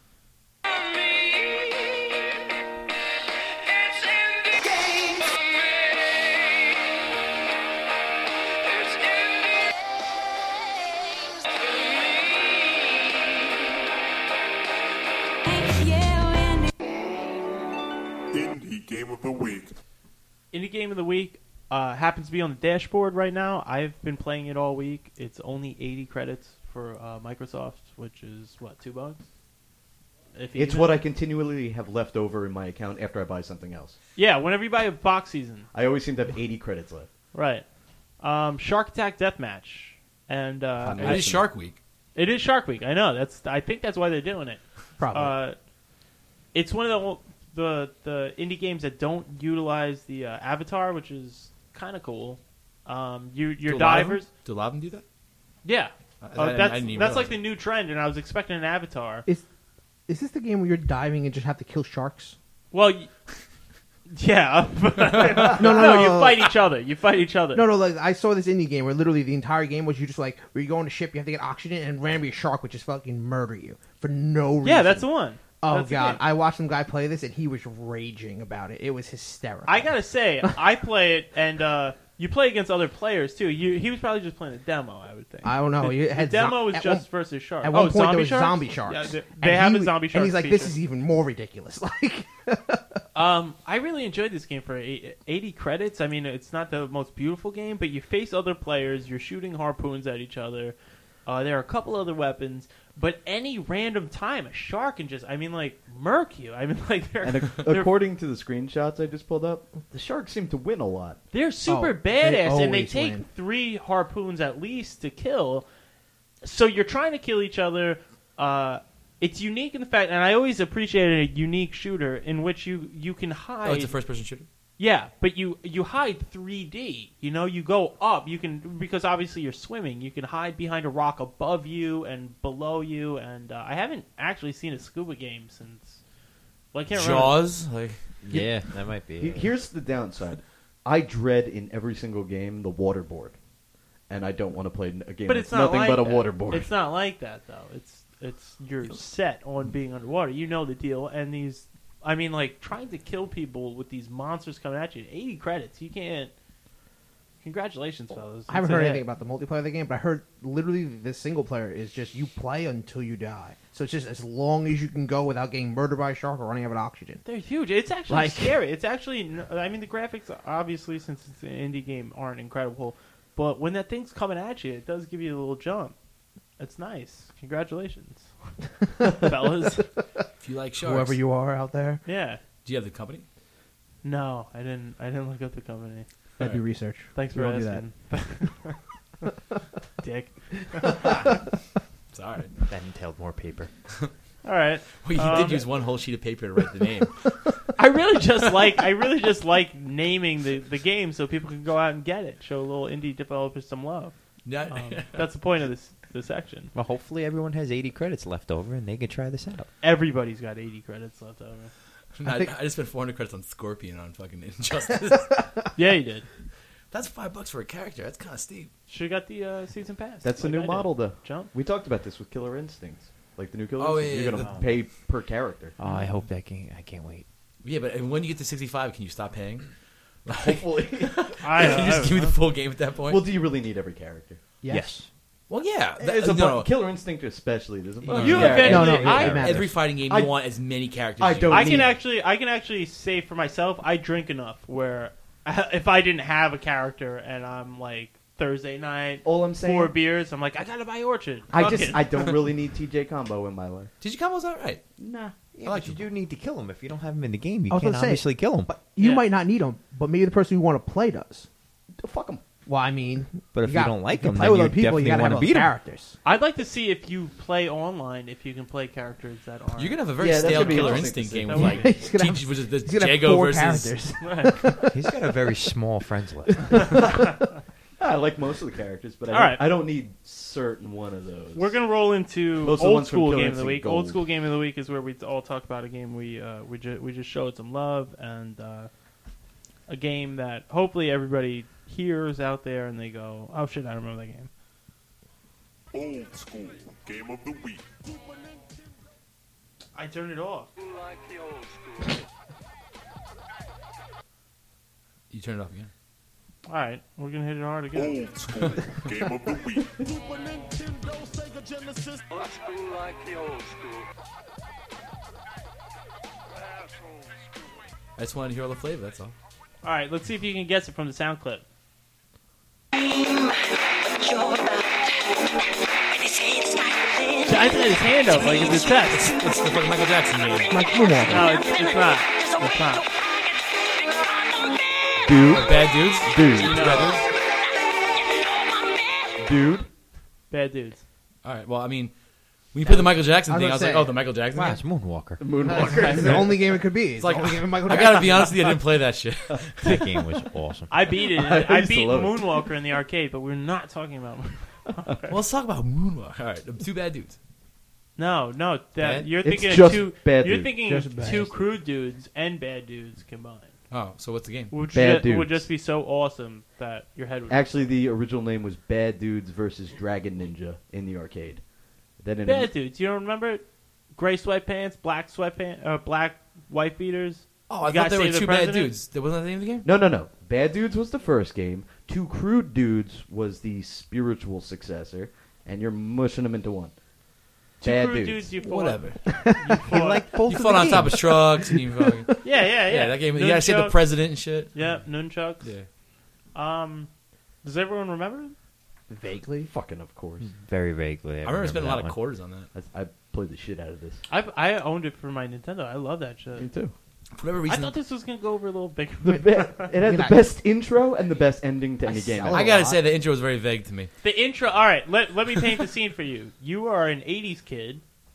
Indie Game of the Week. Indie Game of the Week happens to be on the dashboard right now. I've been playing it all week. It's only 80 credits for Microsoft, which is, what, $2? It's even. what I continually have left over in my account after I buy something else. Yeah, whenever you buy a box season. I always seem to have 80 credits left. Right. Shark Attack Deathmatch. And It is Shark Week. It is Shark Week. I know. I think that's why they're doing it. Probably. It's one of the indie games that don't utilize the avatar, which is kind of cool. Your Do a lot of them- divers. Do a lot of them do that? Yeah. I That's didn't even that's like realize the new trend, and I was expecting an avatar. Is this the game where you're diving and just have to kill sharks? Well, yeah. No, you fight each other. You fight each other. No, like, I saw this indie game where literally the entire game was you just like, where you go on a ship, you have to get oxygen, and randomly a shark would just fucking murder you for no reason. Yeah, that's the one. Oh, That's the God. game. I watched some guy play this, and he was raging about it. It was hysterical. I gotta say, I play it, and you play against other players too. He was probably just playing a demo, I would think. I don't know. The, It had demo was at just one- versus sharks. At one point, there zombie was sharks? zombie sharks. Yeah, they And have he a zombie was- shark. And he's like, this is even more ridiculous. Like, I really enjoyed this game for 80 credits. I mean, it's not the most beautiful game, but you face other players. You're shooting harpoons at each other. There are a couple other weapons, but any random time, a shark can just, murk you. I mean, like, And according to the screenshots I just pulled up, the sharks seem to win a lot. they're super Oh, they badass, and they always take win. 3 harpoons at least to kill. So you're trying to kill each other, it's unique in the fact, and I always appreciated a unique shooter in which you can hide. Oh, it's a first-person shooter. Yeah, but you hide 3D. You know, you go up. You can, because obviously you're swimming. You can hide behind a rock above you and below you. And I haven't actually seen a scuba game since. Well, I can't remember. Jaws, like Yeah, that might be. Here's the downside. I dread in every single game the waterboard, and I don't want to play a game But that's it's not nothing like but a that. waterboard. It's not like that though. It's you're set on being underwater. You know the deal. And these, I mean, like trying to kill people with these monsters coming at you. 80 credits. You can't. Congratulations, fellas. I haven't It's a heard hit. anything about the multiplayer of the game, but I heard literally the single player is just you play until you die. So it's just as long as you can go without getting murdered by a shark or running out of oxygen. They're huge. It's actually Like- scary. It's actually. I mean, the graphics, obviously, since it's an indie game, aren't incredible. But when that thing's coming at you, it does give you a little jump. It's nice. Congratulations, fellas. if you like sharks. Whoever you are out there, Yeah. Do you have the company? No, I didn't. I didn't look up the company. that'd be research. Thanks We for all do that. asking. Dick. Sorry. That entailed more paper. All right. Well, you did use one whole sheet of paper to write the name. I really just like naming the game so people can go out and get it. Show little indie developers some love. That's the point of this section. Well, hopefully everyone has 80 credits left over and they can try this out. Everybody's got 80 credits left over. I just spent 400 credits on Scorpion on fucking Injustice. Yeah, you did. That's $5 for a character. That's kind of steep. Should have got the season pass. That's the like new I did. model, though. Jump. We talked about this with Killer Instincts. Like the new Killer Oh, Instincts. yeah, You're yeah, going to pay per character. Oh, I hope that can. I can't wait. Yeah, but when you get to 65, can you stop paying? Hopefully. Can you just give me the full game at that point? Well, do you really need every character? Yes. Well, yeah. There's a no. Killer Instinct especially. There's a bunch You of characters. eventually- No, I- it matters. Every fighting game, I- you want as many characters I as you don't can. I can actually say for myself, I drink enough where if I didn't have a character and I'm like Thursday night, All I'm saying, 4 beers, I'm like, I gotta buy Orchard. I Fuck just it. I don't really need TJ Combo in my life. Digicomo's all right. Nah. Yeah, like but you them. do need to kill him. If you don't have him in the game, you I was can't gonna say, obviously kill him. But you Yeah. might not need them, but maybe the person you want to play does. Fuck them. Well, I mean, But if you don't like to them, play then with you other people, you definitely gotta wanna have beat 'em. characters. I'd like to see if you play online, if you can play characters that are. You're gonna have a very Yeah, that's stale gonna be Killer interesting Instinct to game see. with like He's gonna have- which is the He's gonna have Jago 4 versus. characters. He's got a very small friends list. I like most of the characters, but All right. I don't need certain one of those. We're gonna roll into Most of the old ones from school Killer game of the Instinct week. Gold. Old school game of the week is where we all talk about a game we just showed some love and a game that hopefully everybody hears out there and they go, oh shit, I remember that game. Old school game of the week. I turned it off. You turn it off again. All right, we're gonna hit it hard again. Old school game of the week. I just wanted to hear all the flavor. That's all. All right, let's see if you can guess it from the sound clip. I said his hand up like it's a test. It's the fucking Michael Jackson game. Like Moonwalker. No, it's not. It's not. Dude, Bad dudes. dude, No. dude. Bad dudes. All right. Well, I mean, when you put the Michael Jackson I was thing, I gonna was like, say- oh, the Michael Jackson Wow, thing. it's Moonwalker. Moonwalker. It's the only game it could be. It's like- the only game of Michael I Jackson. gotta be honest with you, I didn't play that shit. That game was awesome. I beat it. I I used to beat love it. Moonwalker in the arcade, but we're not talking about. Well, let's talk about Moonwalk. All right, the 2 bad dudes. No, that Bad? you're It's thinking just of 2. bad You're dudes. thinking Just of bad 2 crude dudes and bad dudes combined. Oh, so what's the game? Which Bad would dudes. just be so awesome that your head would. Actually, the original name was Bad Dudes versus Dragon Ninja in the arcade. Then in Bad dudes. You don't remember it? Gray sweatpants, black sweatpants, black wife beaters. Oh, I You gotta thought there were save the 2 bad president? dudes. That wasn't that the name of the game? No. Bad Dudes was the first game. 2 Crude Dudes was the spiritual successor, and you're mushing them into one. Two Bad crude Dudes. dudes. You fought. Whatever. You fought. like both You of fought the on top games. of trucks and you fucking Yeah. that game. You gotta save the Nunchucks. president and shit. Yeah, nunchucks. Yeah. Does everyone remember? Vaguely. Fucking of course. Very vaguely. I remember spending a lot that of one. quarters on that. I played the shit out of this. I owned it for my Nintendo. I love that shit. Me too. For whatever I reason, thought this was gonna go over a little bigger. It had the best intro and the best ending to any game. sell I gotta say the intro was very vague to me. The intro. All right, let me paint the scene for you. You are an '80s kid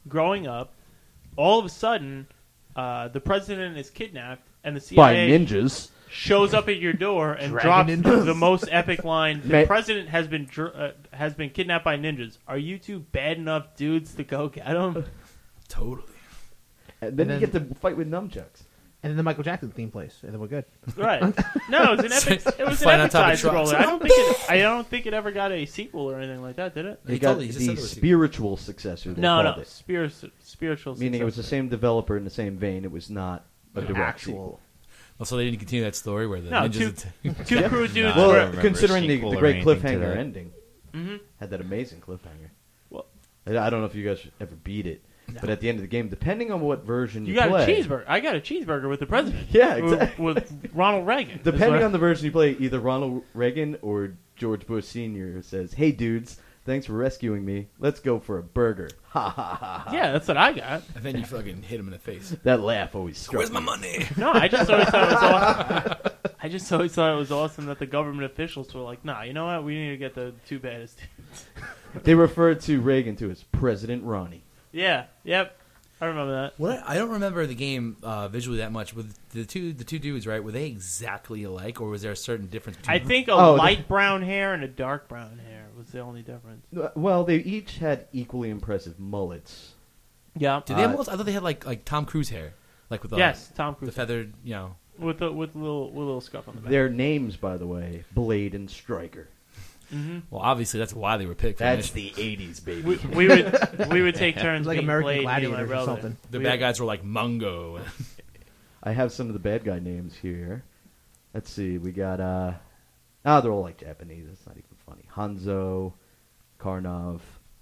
growing up, all of a sudden, the president is kidnapped, and the By CIA ninjas. shows up at your door and Dragon drops ninjas. the most epic line. The Ma- president has been kidnapped by ninjas. Are you two bad enough dudes to go get him? Totally. And then And you then- get to fight with nunchucks. And then the Michael Jackson theme plays, and then we're good. Right. No, it was an epic. It was an Fight on epic top of side trucks. scroller. I don't think it ever got a sequel or anything like that, did it? He It got totally- he just the said there was a- spiritual successor. They No, called no. it. Spiritual. Meaning it was the successor. same developer in the same vein. It was not a direct actual. sequel. Also, they didn't continue that story where the No, ninjas. Two crew dudes. I don't Well, were, remember considering a the sequel or great anything to cliffhanger that. ending, Mhm. had that amazing cliffhanger. Well- I don't know if you guys ever beat it, but at the end of the game, depending on what version you, You got play, a cheeseburger. I got a cheeseburger with the president. Yeah, exactly. With Ronald Reagan. depending on the version you play, either Ronald Reagan or George Bush Sr. says, "Hey dudes, thanks for rescuing me. Let's go for a burger." Ha ha ha ha. Yeah, that's what I got. And then you fucking hit him in the face. That laugh always struck Where's my me. money? No, I just always thought it was awesome. I just always thought it was awesome that the government officials were like, "Nah, you know what? We need to get the two baddest dudes." They referred to Reagan to as President Ronnie. Yeah. Yep. I remember that. What I don't remember the game visually that much. With the two dudes, right? Were they exactly alike, or was there a certain difference between I them? think a Oh, light brown hair and a dark brown hair was the only difference. Well, they each had equally impressive mullets. Yeah. Did they have mullet? I thought they had like Tom Cruise hair, like with Yes, Tom the Cruise feathered, you know. with little scuff on the back. Their names, by the way, Blade and Striker. Well, obviously that's why they were picked. That's the '80s, baby. We would take turns Like being American Blade, me and my Gladiators or brother. something. the bad guys were like Mungo. I have some of the bad guy names here. Let's see. We got they're all like Japanese. That's not even funny. Hanzo, Karnov,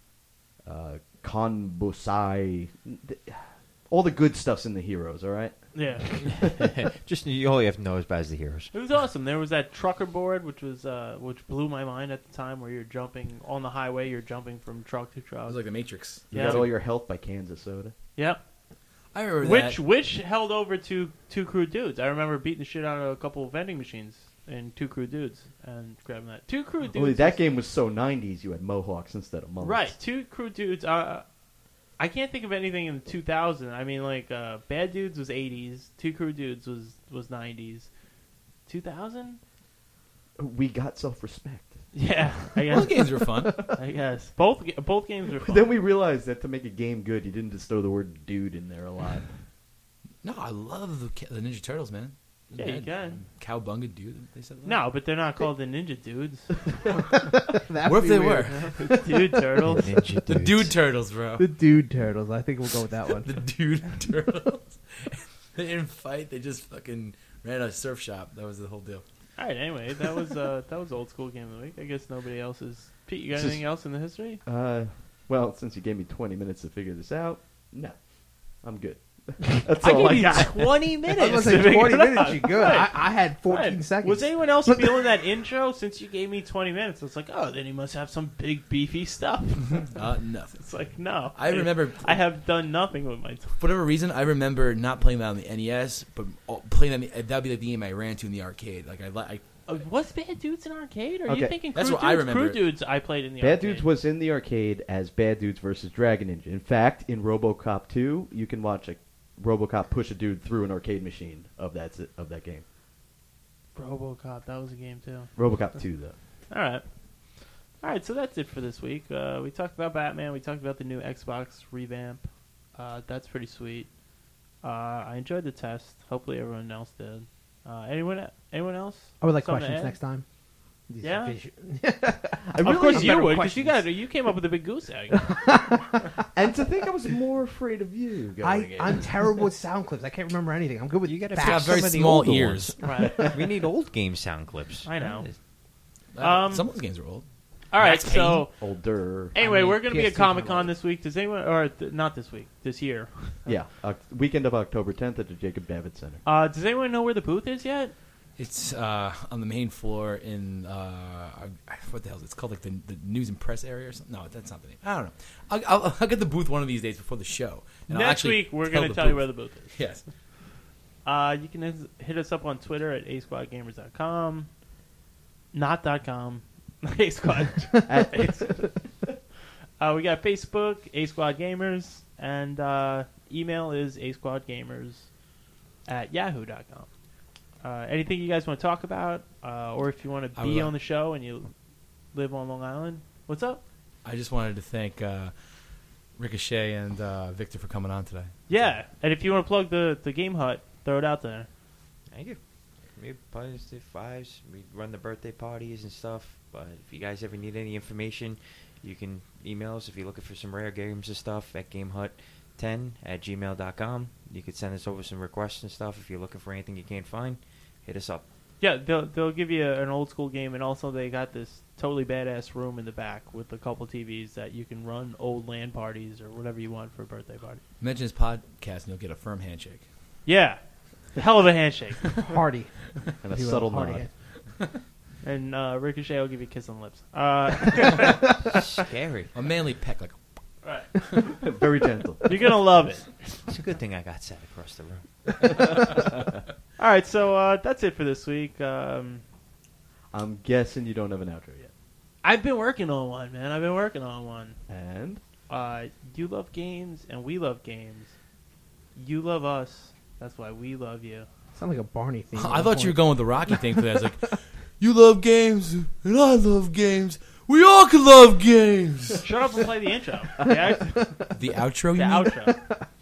Konbusai. All the good stuff's in the heroes. All right. Yeah. Just you only have to know as bad as the heroes. It was awesome. There was that trucker board, which blew my mind at the time, where you're jumping on the highway. You're jumping from truck to It truck. was like the Matrix. You Yeah. got all your health by cans of soda. Yep. I remember that. Which held over to Two Crew Dudes. I remember beating the shit out of a couple of vending machines in Two Crew Dudes and grabbing that. Two Crew Dudes. Only that game was so '90s. You had mohawks instead of mullets. Right. Two Crew Dudes. I can't think of anything in 2000. I mean, like Bad Dudes was 80s. Two Crew Dudes was 90s. 2000? We got self-respect. Yeah, I All guess. the games were fun. I guess both games were fun. Then we realized that to make a game good, you didn't just throw the word "dude" in there a lot. No, I love the Ninja Turtles, man. Yeah, you can. Cowbunga dude. They said that. No, but they're not called the Ninja Dudes. What if they were? Dude Turtles. Ninja The dudes. Dude Turtles, bro. The Dude Turtles. I think we'll go with that one. The Dude Turtles. They didn't fight. They just fucking ran a surf shop. That was the whole deal. All right. Anyway, that was old school game of the week. I guess nobody else is. Pete, you got This is- anything else in the history? Well, since you gave me 20 minutes to figure this out, no, I'm good. That's I all I gave you got. 20 I minutes. was going to to say figure 20 it minutes, out. you good. Right. I had 14 Right. seconds. Was anyone else feeling that intro since you gave me 20 minutes? It's like, oh, then he must have some big beefy stuff. Nothing. It's like, no. I remember- I have done nothing with my time. For whatever reason, I remember not playing that on the NES, but playing that. That'd be like the game I ran to in the arcade. Like I Was Bad Dudes in arcade? Or are Okay. you thinking That's Crew what Dudes? I remember. Crew Dudes I played in the Bad arcade. Dudes was in the arcade as Bad Dudes versus Dragon Ninja. In fact, in RoboCop 2, you can watch a RoboCop push a dude through an arcade machine of that game. RoboCop, that was a game too. RoboCop 2, though. All right, so that's it for this week. We talked about Batman. We talked about the new Xbox revamp. That's pretty sweet. I enjoyed the test. Hopefully everyone else did. Anyone else? I would like Something to questions add? next time. These Yeah? Of really course need you better would, because questions. you came up with a big goose egg. And to think I was more afraid of you going in. I'm terrible with sound clips. I can't remember anything. I'm good with You gotta facts. got fix very some of the small older ears. Right. We need old game sound clips. I know. Some of those games are old. All right, Max so Older. anyway, I mean, we're going to be at PS2 Comic-Con this week. Does anyone, or not this week, this year? Yeah, weekend of October 10th at the Jacob David Center. Does anyone know where the booth is yet? It's on the main floor in what the hell is it? It's called like the news and press area or something. No, that's not the name. I don't know. I'll get the booth one of these days before the show. And I'll Next actually week, we're tell going to the tell you booth. where the booth is. Yes. You can hit us up on Twitter at asquadgamers.com. Not.com. A-Squad. We got Facebook, A-Squad Gamers. And email is asquadgamers@yahoo.com. Anything you guys want to talk about? Or if you want to be on the show and you live on Long Island, what's up? I just wanted to thank Ricochet and Victor for coming on today. Yeah, and if you want to plug the Game Hut, throw it out there. Thank you. We Positive Fives. We run the birthday parties and stuff. But if you guys ever need any information, you can email us if you're looking for some rare games and stuff at GameHut10@gmail.com. You could send us over some requests and stuff if you're looking for anything you can't find. Hit us up. Yeah, they'll give you an old school game, and also they got this totally badass room in the back with a couple TVs that you can run old LAN parties or whatever you want for a birthday party. Mention his podcast and you'll get a firm handshake. Yeah, hell of a handshake. Hearty. And a subtle Hearty. nod. And Ricochet will give you a kiss on the lips. Scary. A manly peck, like. Right. Very gentle. You're gonna love it. It's a good thing I got sat across the room. All right, so that's it for this week. I'm guessing you don't have an outro yet. I've been working on one, man. I've been working on one. And? You love games, and we love games. You love us. That's why we love you. Sound like a Barney theme. I thought you were going with the Rocky thing for that. I was like, you love games, and I love games. We all can love games. Shut up and play the intro. The outro, The you mean? outro.